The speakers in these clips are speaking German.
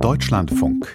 Deutschlandfunk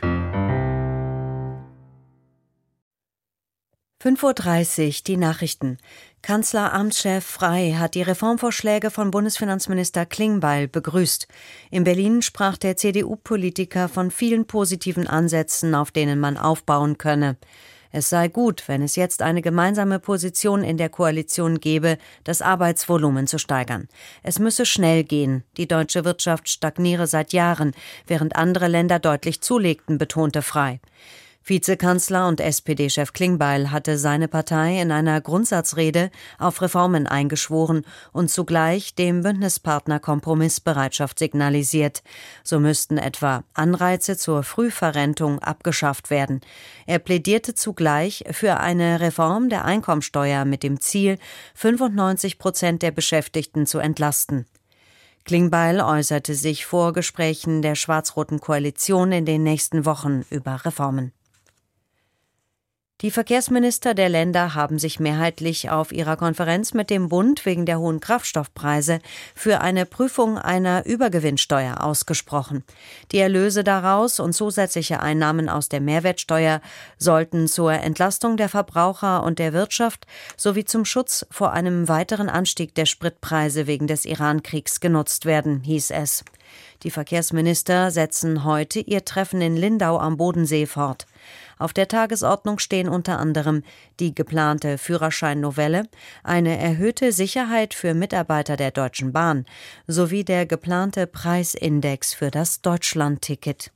5:30 Uhr, die Nachrichten. Kanzleramtschef Frey hat die Reformvorschläge von Bundesfinanzminister Klingbeil begrüßt. In Berlin sprach der CDU-Politiker von vielen positiven Ansätzen, auf denen man aufbauen könne. Es sei gut, wenn es jetzt eine gemeinsame Position in der Koalition gebe, das Arbeitsvolumen zu steigern. Es müsse schnell gehen. Die deutsche Wirtschaft stagniere seit Jahren, während andere Länder deutlich zulegten, betonte Frey. Vizekanzler und SPD-Chef Klingbeil hatte seine Partei in einer Grundsatzrede auf Reformen eingeschworen und zugleich dem Bündnispartner Kompromissbereitschaft signalisiert. So müssten etwa Anreize zur Frühverrentung abgeschafft werden. Er plädierte zugleich für eine Reform der Einkommensteuer mit dem Ziel, 95% der Beschäftigten zu entlasten. Klingbeil äußerte sich vor Gesprächen der schwarz-roten Koalition in den nächsten Wochen über Reformen. Die Verkehrsminister der Länder haben sich mehrheitlich auf ihrer Konferenz mit dem Bund wegen der hohen Kraftstoffpreise für eine Prüfung einer Übergewinnsteuer ausgesprochen. Die Erlöse daraus und zusätzliche Einnahmen aus der Mehrwertsteuer sollten zur Entlastung der Verbraucher und der Wirtschaft sowie zum Schutz vor einem weiteren Anstieg der Spritpreise wegen des Iran-Kriegs genutzt werden, hieß es. Die Verkehrsminister setzen heute ihr Treffen in Lindau am Bodensee fort. Auf der Tagesordnung stehen unter anderem die geplante Führerscheinnovelle, eine erhöhte Sicherheit für Mitarbeiter der Deutschen Bahn sowie der geplante Preisindex für das Deutschlandticket.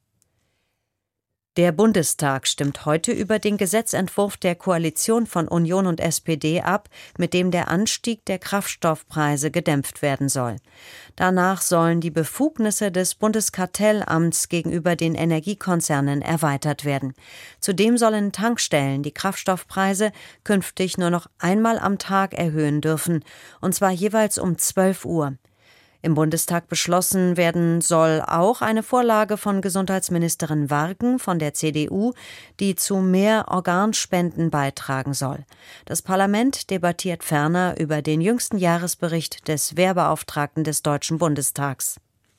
Der Bundestag stimmt heute über den Gesetzentwurf der Koalition von Union und SPD ab, mit dem der Anstieg der Kraftstoffpreise gedämpft werden soll. Danach sollen die Befugnisse des Bundeskartellamts gegenüber den Energiekonzernen erweitert werden. Zudem sollen Tankstellen die Kraftstoffpreise künftig nur noch einmal am Tag erhöhen dürfen, und zwar jeweils um 12 Uhr. Im Bundestag beschlossen werden soll auch eine Vorlage von Gesundheitsministerin Warken von der CDU, die zu mehr Organspenden beitragen soll. Das Parlament debattiert ferner über den jüngsten Jahresbericht des Wehrbeauftragten des Deutschen Bundestags.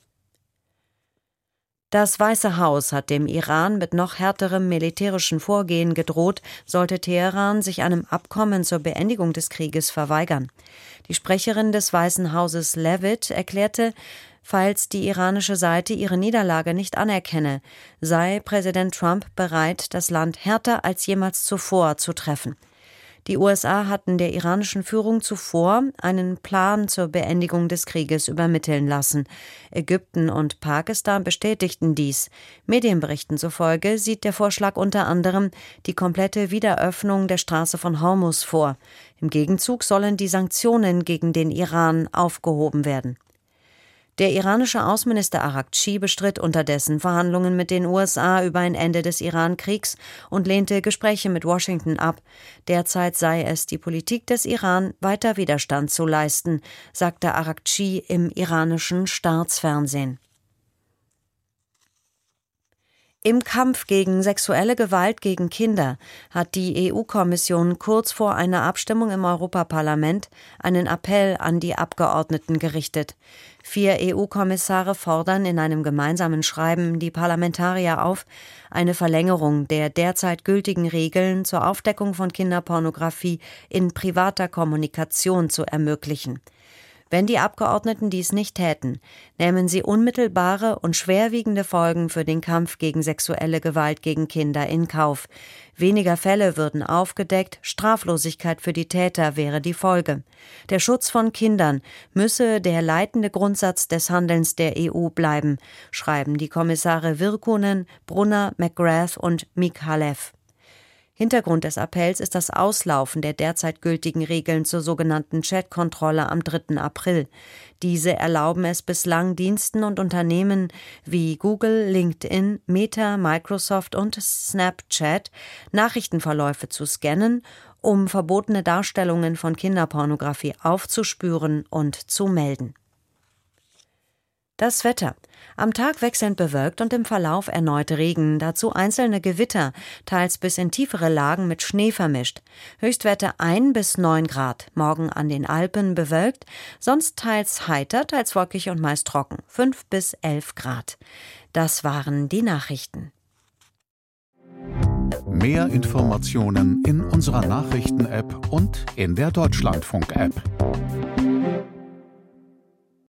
Das Weiße Haus hat dem Iran mit noch härterem militärischen Vorgehen gedroht, sollte Teheran sich einem Abkommen zur Beendigung des Krieges verweigern. Die Sprecherin des Weißen Hauses Leavitt erklärte, falls die iranische Seite ihre Niederlage nicht anerkenne, sei Präsident Trump bereit, das Land härter als jemals zuvor zu treffen. Die USA hatten der iranischen Führung zuvor einen Plan zur Beendigung des Krieges übermitteln lassen. Ägypten und Pakistan bestätigten dies. Medienberichten zufolge sieht der Vorschlag unter anderem die komplette Wiederöffnung der Straße von Hormuz vor. Im Gegenzug sollen die Sanktionen gegen den Iran aufgehoben werden. Der iranische Außenminister Araghchi bestritt unterdessen Verhandlungen mit den USA über ein Ende des Iran-Kriegs und lehnte Gespräche mit Washington ab. Derzeit sei es die Politik des Iran, weiter Widerstand zu leisten, sagte Araghchi im iranischen Staatsfernsehen. Im Kampf gegen sexuelle Gewalt gegen Kinder hat die EU-Kommission kurz vor einer Abstimmung im Europaparlament einen Appell an die Abgeordneten gerichtet. 4 EU-Kommissare fordern in einem gemeinsamen Schreiben die Parlamentarier auf, eine Verlängerung der derzeit gültigen Regeln zur Aufdeckung von Kinderpornografie in privater Kommunikation zu ermöglichen. Wenn die Abgeordneten dies nicht täten, nähmen sie unmittelbare und schwerwiegende Folgen für den Kampf gegen sexuelle Gewalt gegen Kinder in Kauf. Weniger Fälle würden aufgedeckt, Straflosigkeit für die Täter wäre die Folge. Der Schutz von Kindern müsse der leitende Grundsatz des Handelns der EU bleiben, schreiben die Kommissare Virkkunen, Brunner, McGrath und Michalef. Hintergrund des Appells ist das Auslaufen der derzeit gültigen Regeln zur sogenannten Chat-Kontrolle am 3. April. Diese erlauben es bislang Diensten und Unternehmen wie Google, LinkedIn, Meta, Microsoft und Snapchat, Nachrichtenverläufe zu scannen, um verbotene Darstellungen von Kinderpornografie aufzuspüren und zu melden. Das Wetter. Am Tag wechselnd bewölkt und im Verlauf erneut Regen, dazu einzelne Gewitter, teils bis in tiefere Lagen mit Schnee vermischt. Höchstwerte 1 bis 9 Grad. Morgen an den Alpen bewölkt, sonst teils heiter, teils wolkig und meist trocken. 5 bis 11 Grad. Das waren die Nachrichten. Mehr Informationen in unserer Nachrichten-App und in der Deutschlandfunk-App.